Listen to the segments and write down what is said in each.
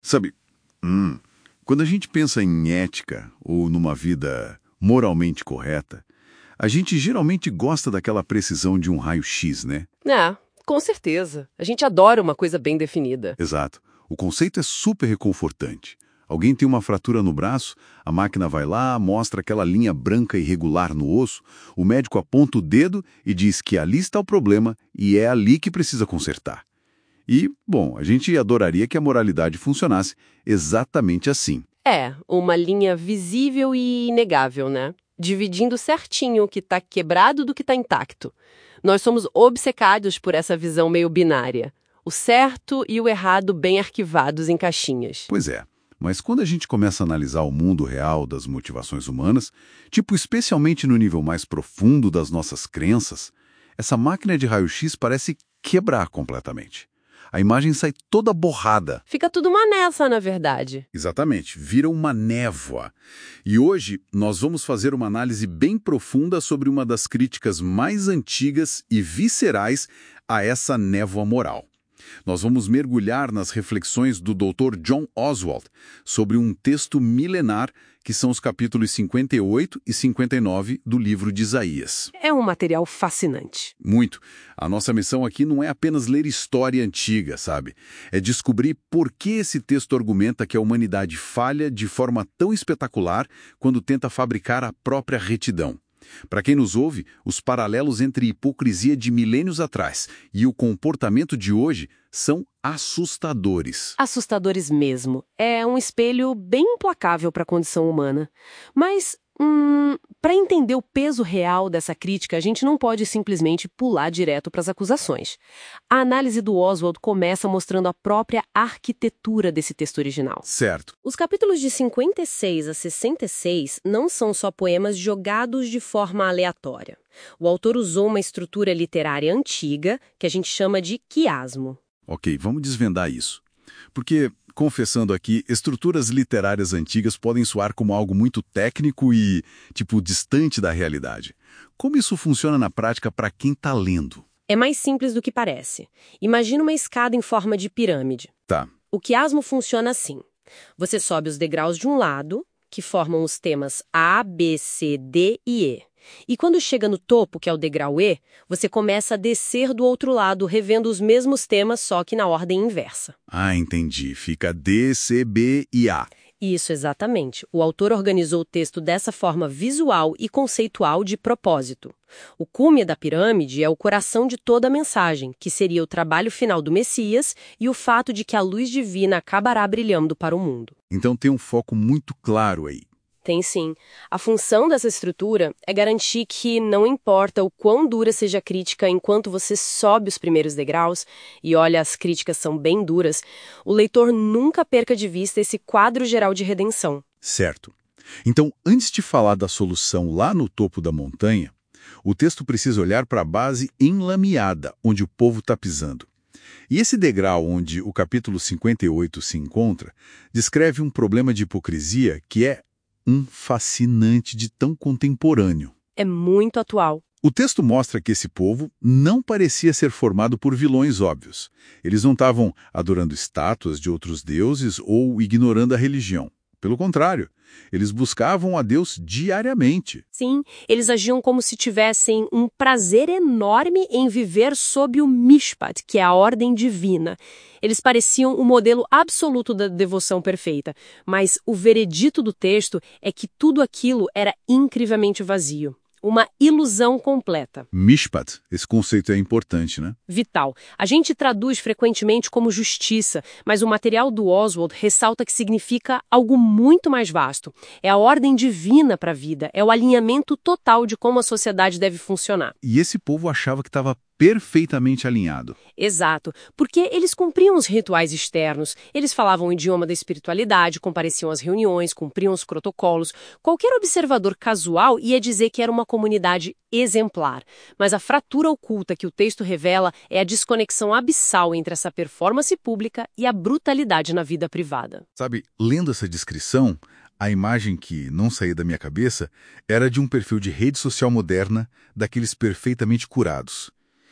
Sabe, quando a gente pensa em ética ou numa vida moralmente correta, a gente geralmente gosta daquela precisão de um raio-x, né? É, com certeza. A gente adora uma coisa bem definida. Exato. O conceito é super reconfortante. Alguém tem uma fratura no braço, a máquina vai lá, mostra aquela linha branca irregular no osso, o médico aponta o dedo e diz que ali está o problema e é ali que precisa consertar. E, bom, a gente adoraria que a moralidade funcionasse exatamente assim. É, uma linha visível e inegável, né? Dividindo certinho o que está quebrado do que está intacto. Nós somos obcecados por essa visão meio binária. O certo e o errado bem arquivados em caixinhas. Pois é. Mas quando a gente começa a analisar o mundo real das motivações humanas, tipo especialmente no nível mais profundo das nossas crenças, essa máquina de raio-x parece quebrar completamente. A imagem sai toda borrada. Fica tudo uma nessa, na verdade. Exatamente, vira uma névoa. E hoje nós vamos fazer uma análise bem profunda sobre uma das críticas mais antigas e viscerais a essa névoa moral. Nós vamos mergulhar nas reflexões do Dr. John Oswald sobre um texto milenar que são os capítulos 58 e 59 do livro de Isaías. É um material fascinante. Muito. A nossa missão aqui não é apenas ler história antiga, sabe? É descobrir por que esse texto argumenta que a humanidade falha de forma tão espetacular quando tenta fabricar a própria retidão. Para quem nos ouve, os paralelos entre hipocrisia de milênios atrás e o comportamento de hoje são assustadores. Assustadores mesmo. É um espelho bem implacável para a condição humana. Mas, para entender o peso real dessa crítica, a gente não pode simplesmente pular direto para as acusações. A análise do Oswald começa mostrando a própria arquitetura desse texto original. Certo. Os capítulos de 56 a 66 não são só poemas jogados de forma aleatória. O autor usou uma estrutura literária antiga que a gente chama de quiasmo. Ok, vamos desvendar isso. Porque, confessando aqui, estruturas literárias antigas podem soar como algo muito técnico e, distante da realidade. Como isso funciona na prática para quem está lendo? É mais simples do que parece. Imagina uma escada em forma de pirâmide. Tá. O quiasmo funciona assim. Você sobe os degraus de um lado, que formam os temas A, B, C, D e E. E quando chega no topo, que é o degrau E, você começa a descer do outro lado, revendo os mesmos temas, só que na ordem inversa. Ah, entendi. Fica D, C, B e A. Isso, exatamente. O autor organizou o texto dessa forma visual e conceitual de propósito. O cume da pirâmide é o coração de toda a mensagem, que seria o trabalho final do Messias e o fato de que a luz divina acabará brilhando para o mundo. Então tem um foco muito claro aí. Tem sim. A função dessa estrutura é garantir que não importa o quão dura seja a crítica enquanto você sobe os primeiros degraus, e olha, as críticas são bem duras, o leitor nunca perca de vista esse quadro geral de redenção. Certo. Então, antes de falar da solução lá no topo da montanha, o texto precisa olhar para a base enlameada, onde o povo está pisando. E esse degrau onde o capítulo 58 se encontra, descreve um problema de hipocrisia que é fascinante de tão contemporâneo. É muito atual. O texto mostra que esse povo não parecia ser formado por vilões óbvios. Eles não estavam adorando estátuas de outros deuses ou ignorando a religião. Pelo contrário, eles buscavam a Deus diariamente. Sim, eles agiam como se tivessem um prazer enorme em viver sob o Mishpat, que é a ordem divina. Eles pareciam o modelo absoluto da devoção perfeita, mas o veredito do texto é que tudo aquilo era incrivelmente vazio. Uma ilusão completa. Mishpat, esse conceito é importante, né? Vital. A gente traduz frequentemente como justiça, mas o material do Oswald ressalta que significa algo muito mais vasto. É a ordem divina para a vida, é o alinhamento total de como a sociedade deve funcionar. E esse povo achava que estava perfeitamente alinhado. Exato, porque eles cumpriam os rituais externos, eles falavam o idioma da espiritualidade, compareciam às reuniões, cumpriam os protocolos. Qualquer observador casual ia dizer que era uma comunidade exemplar. Mas a fratura oculta que o texto revela é a desconexão abissal entre essa performance pública e a brutalidade na vida privada. Sabe, lendo essa descrição, a imagem que não saía da minha cabeça era de um perfil de rede social moderna, daqueles perfeitamente curados.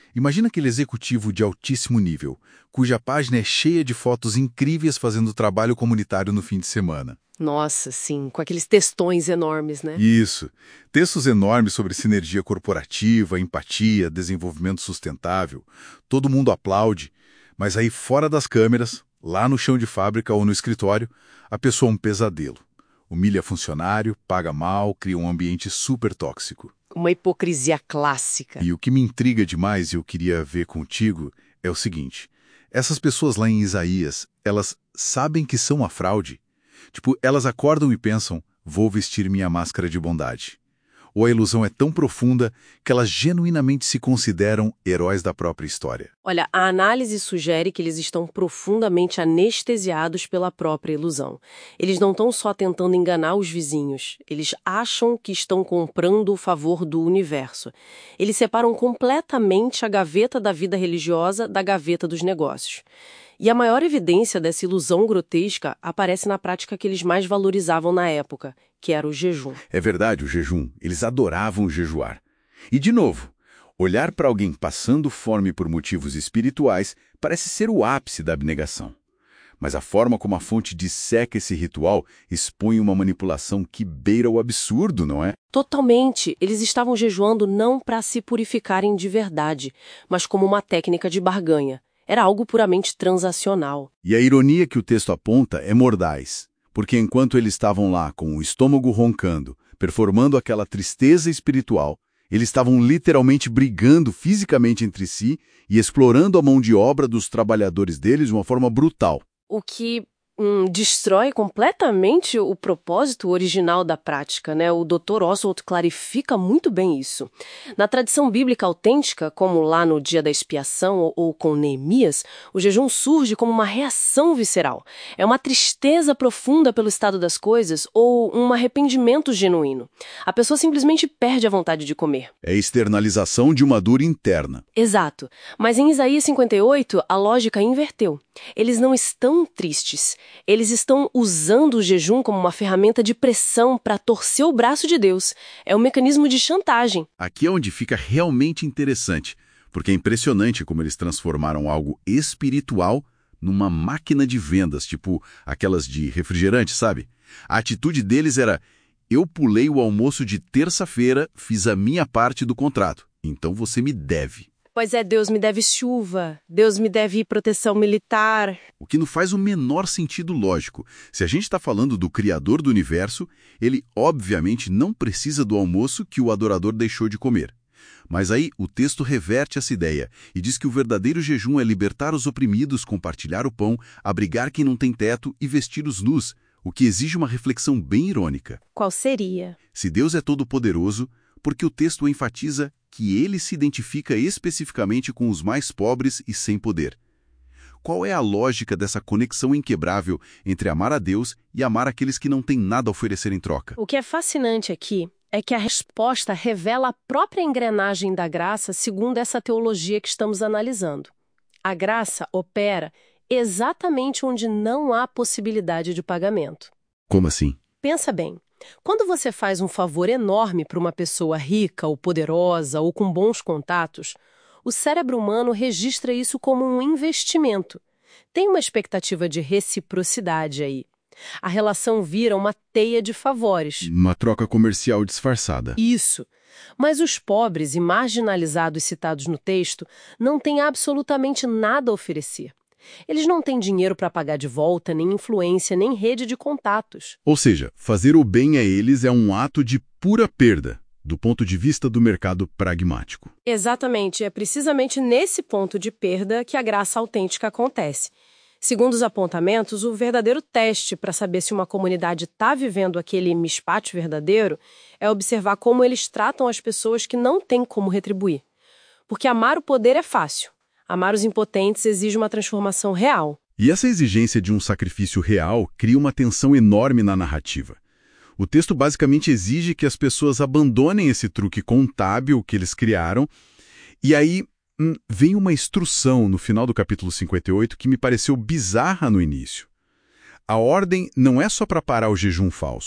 Imagina aquele executivo de altíssimo nível, cuja página é cheia de fotos incríveis fazendo trabalho comunitário no fim de semana. Nossa, sim, com aqueles textões enormes, né? Isso. Textos enormes sobre sinergia corporativa, empatia, desenvolvimento sustentável. Todo mundo aplaude, mas aí fora das câmeras, lá no chão de fábrica ou no escritório, a pessoa é um pesadelo. Humilha funcionário, paga mal, cria um ambiente super tóxico. Uma hipocrisia clássica. E o que me intriga demais e eu queria ver contigo é o seguinte: essas pessoas lá em Isaías, elas sabem que são a fraude? Tipo, elas acordam e pensam, vou vestir minha máscara de bondade. Ou a ilusão é tão profunda que elas genuinamente se consideram heróis da própria história? Olha, a análise sugere que eles estão profundamente anestesiados pela própria ilusão. Eles não estão só tentando enganar os vizinhos, eles acham que estão comprando o favor do universo. Eles separam completamente a gaveta da vida religiosa da gaveta dos negócios. E a maior evidência dessa ilusão grotesca aparece na prática que eles mais valorizavam na época, que era o jejum. É verdade, o jejum. Eles adoravam jejuar. E, de novo, olhar para alguém passando fome por motivos espirituais parece ser o ápice da abnegação. Mas a forma como a fonte disseca esse ritual expõe uma manipulação que beira o absurdo, não é? Totalmente. Eles estavam jejuando não para se purificarem de verdade, mas como uma técnica de barganha. Era algo puramente transacional. E a ironia que o texto aponta é mordaz, porque enquanto eles estavam lá com o estômago roncando, performando aquela tristeza espiritual, eles estavam literalmente brigando fisicamente entre si e explorando a mão de obra dos trabalhadores deles de uma forma brutal. O que destrói completamente o propósito original da prática, né? O Dr. Oswald clarifica muito bem isso. Na tradição bíblica autêntica, como lá no dia da expiação ou com Neemias, o jejum surge como uma reação visceral. É uma tristeza profunda pelo estado das coisas ou um arrependimento genuíno. A pessoa simplesmente perde a vontade de comer. É a externalização de uma dor interna. Exato. Mas em Isaías 58, a lógica inverteu. Eles não estão tristes. Eles estão usando o jejum como uma ferramenta de pressão para torcer o braço de Deus. É um mecanismo de chantagem. Aqui é onde fica realmente interessante, porque é impressionante como eles transformaram algo espiritual numa máquina de vendas, tipo aquelas de refrigerante, sabe? A atitude deles era: eu pulei o almoço de terça-feira, fiz a minha parte do contrato, então você me deve. Pois é, Deus me deve chuva, Deus me deve proteção militar. O que não faz o menor sentido lógico. Se a gente está falando do Criador do Universo, ele obviamente não precisa do almoço que o adorador deixou de comer. Mas aí o texto reverte essa ideia e diz que o verdadeiro jejum é libertar os oprimidos, compartilhar o pão, abrigar quem não tem teto e vestir os nus, o que exige uma reflexão bem irônica. Qual seria? Se Deus é todo-poderoso, por que o texto enfatiza que ele se identifica especificamente com os mais pobres e sem poder? Qual é a lógica dessa conexão inquebrável entre amar a Deus e amar aqueles que não têm nada a oferecer em troca? O que é fascinante aqui é que a resposta revela a própria engrenagem da graça segundo essa teologia que estamos analisando. A graça opera exatamente onde não há possibilidade de pagamento. Como assim? Pensa bem. Quando você faz um favor enorme para uma pessoa rica ou poderosa ou com bons contatos, o cérebro humano registra isso como um investimento. Tem uma expectativa de reciprocidade aí. A relação vira uma teia de favores. Uma troca comercial disfarçada. Isso. Mas os pobres e marginalizados citados no texto não têm absolutamente nada a oferecer. Eles não têm dinheiro para pagar de volta, nem influência, nem rede de contatos. Ou seja, fazer o bem a eles é um ato de pura perda, do ponto de vista do mercado pragmático. Exatamente. É precisamente nesse ponto de perda que a graça autêntica acontece. Segundo os apontamentos, o verdadeiro teste para saber se uma comunidade está vivendo aquele mishpat verdadeiro é observar como eles tratam as pessoas que não têm como retribuir. Porque amar o poder é fácil. Amar os impotentes exige uma transformação real. E essa exigência de um sacrifício real cria uma tensão enorme na narrativa. O texto basicamente exige que as pessoas abandonem esse truque contábil que eles criaram, e aí vem uma instrução no final do capítulo 58 que me pareceu bizarra no início. A ordem não é só para parar o jejum falso.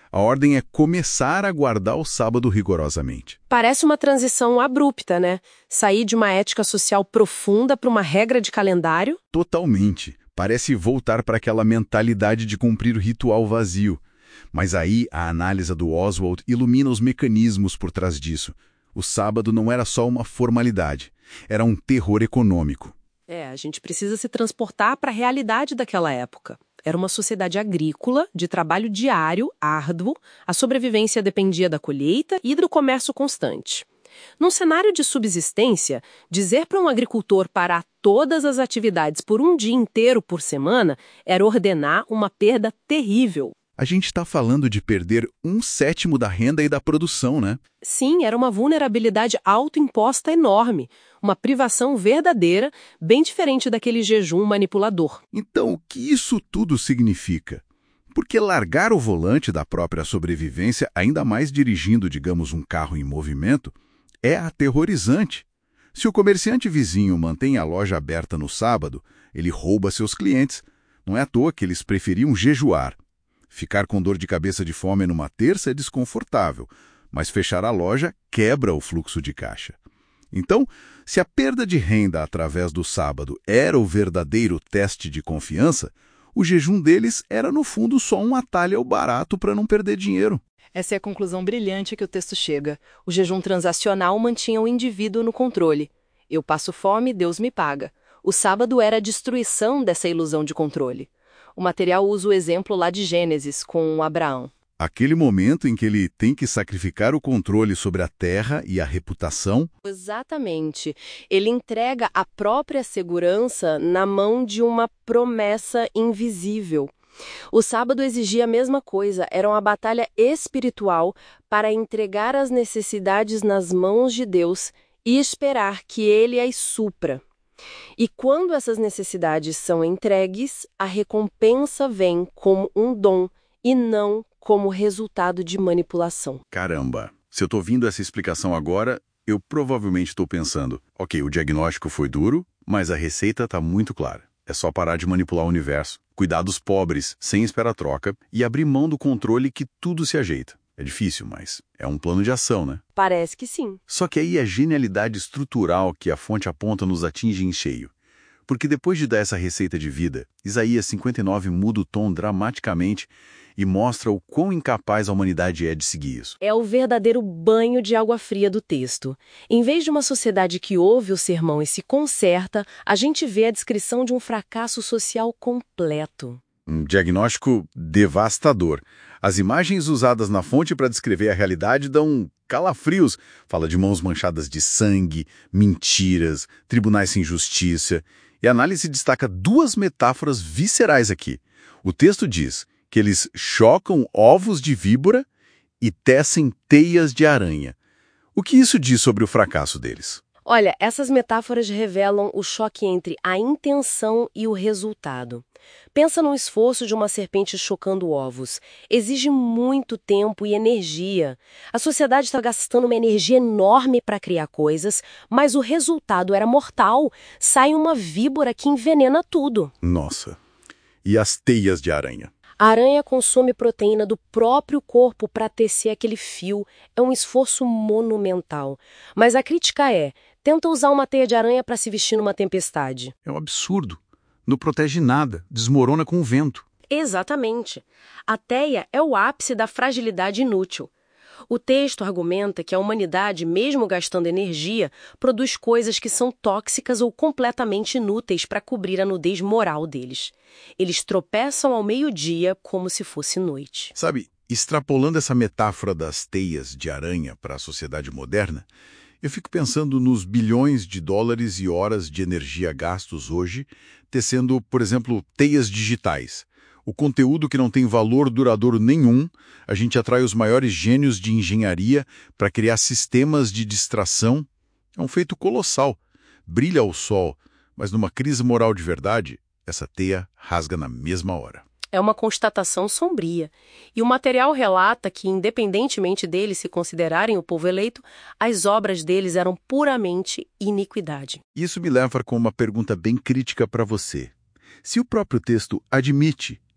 A ordem é começar a guardar o sábado rigorosamente. Parece uma transição abrupta, né? Sair de uma ética social profunda para uma regra de calendário. Totalmente. Parece voltar para aquela mentalidade de cumprir o ritual vazio. Mas aí a análise do Oswald ilumina os mecanismos por trás disso. O sábado não era só uma formalidade, era um terror econômico. A gente precisa se transportar para a realidade daquela época. Era uma sociedade agrícola, de trabalho diário, árduo, a sobrevivência dependia da colheita e do comércio constante. Num cenário de subsistência, dizer para um agricultor parar todas as atividades por um dia inteiro por semana era ordenar uma perda terrível. A gente está falando de perder 1/7 da renda e da produção, né? Sim, era uma vulnerabilidade autoimposta enorme, uma privação verdadeira, bem diferente daquele jejum manipulador. Então, o que isso tudo significa? Porque largar o volante da própria sobrevivência, ainda mais dirigindo, digamos, um carro em movimento, é aterrorizante. Se o comerciante vizinho mantém a loja aberta no sábado, ele rouba seus clientes. Não é à toa que eles preferiam jejuar. Ficar com dor de cabeça de fome numa terça é desconfortável, mas fechar a loja quebra o fluxo de caixa. Então, se a perda de renda através do sábado era o verdadeiro teste de confiança, o jejum deles era, no fundo, só um atalho ao barato para não perder dinheiro. Essa é a conclusão brilhante que o texto chega. O jejum transacional mantinha o indivíduo no controle. Eu passo fome, Deus me paga. O sábado era a destruição dessa ilusão de controle. O material usa o exemplo lá de Gênesis, com Abraão. Aquele momento em que ele tem que sacrificar o controle sobre a terra e a reputação. Exatamente. Ele entrega a própria segurança na mão de uma promessa invisível. O sábado exigia a mesma coisa, era uma batalha espiritual para entregar as necessidades nas mãos de Deus e esperar que Ele as supra. E quando essas necessidades são entregues, a recompensa vem como um dom e não como resultado de manipulação. Caramba, se eu estou ouvindo essa explicação agora, eu provavelmente estou pensando, ok, o diagnóstico foi duro, mas a receita está muito clara. É só parar de manipular o universo, cuidar dos pobres sem esperar troca e abrir mão do controle que tudo se ajeita. É difícil, mas é um plano de ação, né? Parece que sim. Só que aí a genialidade estrutural que a fonte aponta nos atinge em cheio. Porque depois de dar essa receita de vida, Isaías 59 muda o tom dramaticamente e mostra o quão incapaz a humanidade é de seguir isso. É o verdadeiro banho de água fria do texto. Em vez de uma sociedade que ouve o sermão e se conserta, a gente vê a descrição de um fracasso social completo. Um diagnóstico devastador. As imagens usadas na fonte para descrever a realidade dão calafrios. Fala de mãos manchadas de sangue, mentiras, tribunais sem justiça. E a análise destaca duas metáforas viscerais aqui. O texto diz que eles chocam ovos de víbora e tecem teias de aranha. O que isso diz sobre o fracasso deles? Olha, essas metáforas revelam o choque entre a intenção e o resultado. Pensa no esforço de uma serpente chocando ovos. Exige muito tempo e energia. A sociedade está gastando uma energia enorme para criar coisas, mas o resultado era mortal. Sai uma víbora que envenena tudo. Nossa. E as teias de aranha? A aranha consome proteína do próprio corpo para tecer aquele fio. É um esforço monumental. Mas a crítica é: tenta usar uma teia de aranha para se vestir numa tempestade. É um absurdo. Não protege nada, desmorona com o vento. Exatamente. A teia é o ápice da fragilidade inútil. O texto argumenta que a humanidade, mesmo gastando energia, produz coisas que são tóxicas ou completamente inúteis para cobrir a nudez moral deles. Eles tropeçam ao meio-dia como se fosse noite. Sabe, extrapolando essa metáfora das teias de aranha para a sociedade moderna, eu fico pensando nos bilhões de dólares e horas de energia gastos hoje, tecendo, por exemplo, teias digitais. O conteúdo que não tem valor duradouro nenhum, a gente atrai os maiores gênios de engenharia para criar sistemas de distração. É um feito colossal. Brilha ao sol, mas numa crise moral de verdade, essa teia rasga na mesma hora. É uma constatação sombria. E o material relata que, independentemente deles se considerarem o povo eleito, as obras deles eram puramente iniquidade. Isso me leva com uma pergunta bem crítica para você. Se o próprio texto admite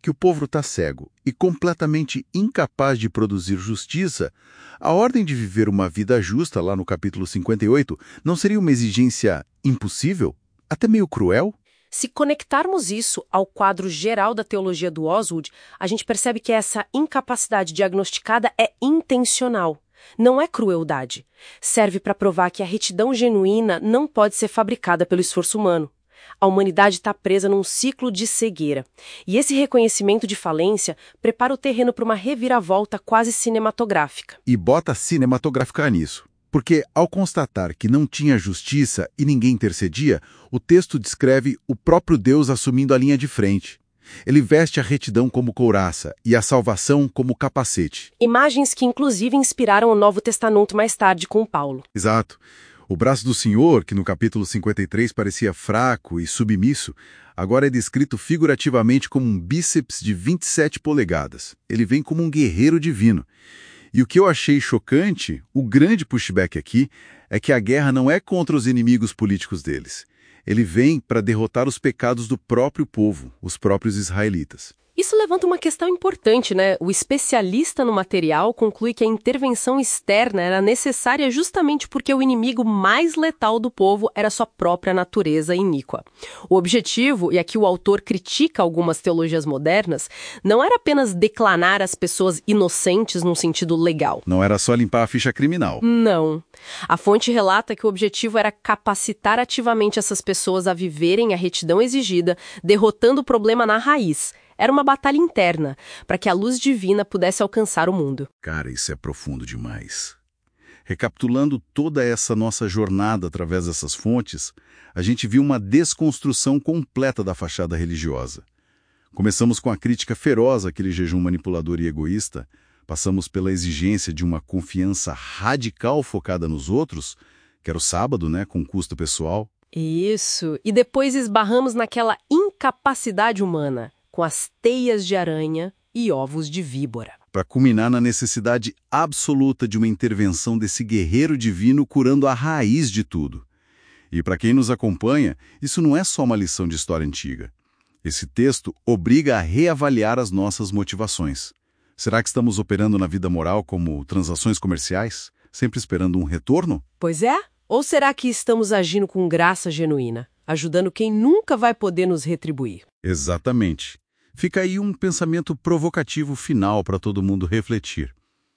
que o povo está cego e completamente incapaz de produzir justiça, a ordem de viver uma vida justa, lá no capítulo 58, não seria uma exigência impossível? Até meio cruel? Se conectarmos isso ao quadro geral da teologia do Oswald, a gente percebe que essa incapacidade diagnosticada é intencional. Não é crueldade. Serve para provar que a retidão genuína não pode ser fabricada pelo esforço humano. A humanidade está presa num ciclo de cegueira. E esse reconhecimento de falência prepara o terreno para uma reviravolta quase cinematográfica. E bota cinematográfica nisso. Porque, ao constatar que não tinha justiça e ninguém intercedia, o texto descreve o próprio Deus assumindo a linha de frente. Ele veste a retidão como couraça e a salvação como capacete. Imagens que, inclusive, inspiraram o Novo Testamento mais tarde com Paulo. Exato. O braço do Senhor, que no capítulo 53 parecia fraco e submisso, agora é descrito figurativamente como um bíceps de 27 polegadas. Ele vem como um guerreiro divino. E o que eu achei chocante, o grande pushback aqui, é que a guerra não é contra os inimigos políticos deles. Ele vem para derrotar os pecados do próprio povo, os próprios israelitas. Isso levanta uma questão importante, né? O especialista no material conclui que a intervenção externa era necessária justamente porque o inimigo mais letal do povo era sua própria natureza iníqua. O objetivo, e aqui o autor critica algumas teologias modernas, não era apenas declanar as pessoas inocentes num sentido legal. Não era só limpar a ficha criminal. Não. A fonte relata que o objetivo era capacitar ativamente essas pessoas a viverem a retidão exigida, derrotando o problema na raiz. Era uma batalha interna, para que a luz divina pudesse alcançar o mundo. Cara, isso é profundo demais. Recapitulando toda essa nossa jornada através dessas fontes, a gente viu uma desconstrução completa da fachada religiosa. Começamos com a crítica feroz àquele jejum manipulador e egoísta, passamos pela exigência de uma confiança radical focada nos outros, que era o sábado, né, com custo pessoal. Isso, e depois esbarramos naquela incapacidade humana, com as teias de aranha e ovos de víbora. Para culminar na necessidade absoluta de uma intervenção desse guerreiro divino curando a raiz de tudo. E para quem nos acompanha, isso não é só uma lição de história antiga. Esse texto obriga a reavaliar as nossas motivações. Será que estamos operando na vida moral como transações comerciais, sempre esperando um retorno? Pois é? Ou será que estamos agindo com graça genuína, ajudando quem nunca vai poder nos retribuir? Exatamente. Fica aí um pensamento provocativo final para todo mundo refletir.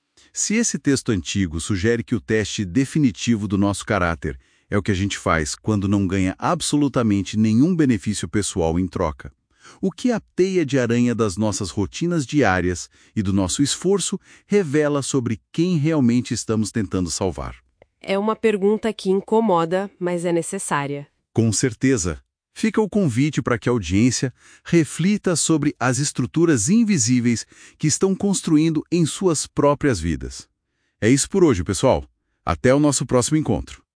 Se esse texto antigo sugere que o teste definitivo do nosso caráter é o que a gente faz quando não ganha absolutamente nenhum benefício pessoal em troca, o que a teia de aranha das nossas rotinas diárias e do nosso esforço revela sobre quem realmente estamos tentando salvar? É uma pergunta que incomoda, mas é necessária. Com certeza. Fica o convite para que a audiência reflita sobre as estruturas invisíveis que estão construindo em suas próprias vidas. É isso por hoje, pessoal. Até o nosso próximo encontro.